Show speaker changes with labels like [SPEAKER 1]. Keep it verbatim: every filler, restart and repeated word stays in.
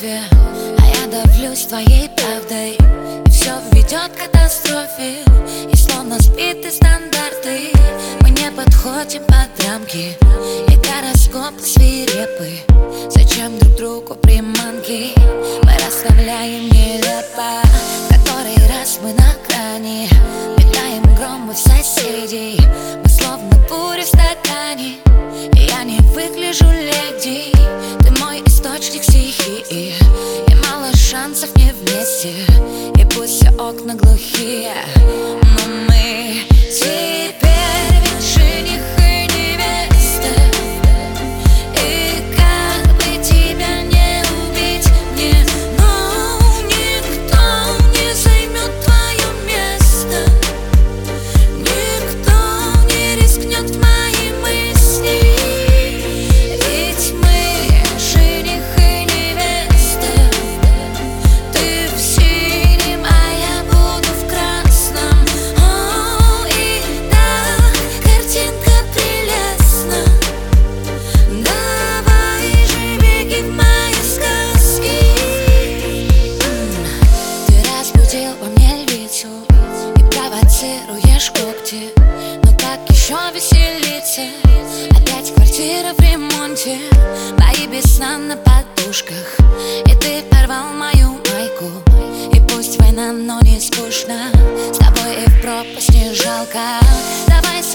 [SPEAKER 1] кофе, а я давлюсь твоей правдой, и все ведет к катастрофе. И словно сбиты стандарты, мы не подходим под рамки, и гороскопы свирепы. Зачем друг другу приманки? Мы расставляем нелепо. Который раз мы на грани, метаем гром мы в соседей. Мы словно буря в стакане, и я не выгляжу леди. Ты мой источник стихии, и мало шансов не вместе. И пусть все окна глухие, но мы теперь ведь жених и невеста. И как бы тебя не убить мне, но никто не займет твое место. Никто не рискнет в мои мысли. Ведь мы жених и невеста. Ты в синем, а я буду в красном. О, и да, картинка прелестна. Давай же беги в мои сказки. Ты разбудил во мне львицу и провоцируешь когти. Но как еще веселиться? Опять квартира в ремонте, бои без сна на подушках. И ты порвал мою майку. И пусть война, но не скучно. С тобой и в пропасть не жалко. Давай